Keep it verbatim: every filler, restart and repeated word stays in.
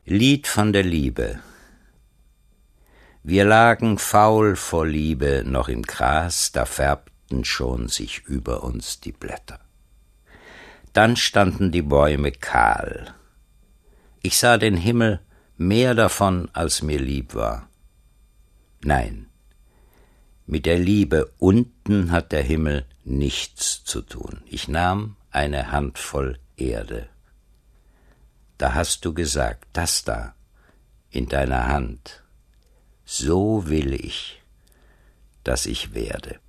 Lied von der Liebe. Wir lagen faul vor Liebe noch im Gras, da färbten schon sich über uns die Blätter. Dann standen die Bäume kahl. Ich sah den Himmel, mehr davon, als mir lieb war. Nein, mit der Liebe unten hat der Himmel nichts zu tun. Ich nahm eine Handvoll Erde. Da hast du gesagt, das da, in deiner Hand, so will ich, dass ich werde.